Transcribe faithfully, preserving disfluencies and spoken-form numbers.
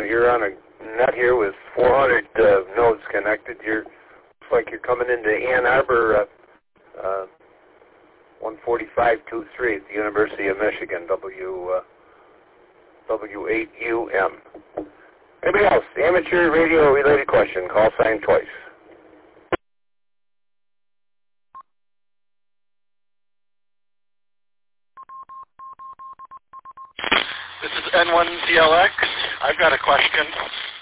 you're on a net here with four hundred uh, nodes connected. You're looks like you're coming into Ann Arbor, uh, uh, one forty-five two three at the University of Michigan, W uh, W eight U M. Anybody else? Amateur radio related question. Call sign twice. This is N one D L X. I've got a question.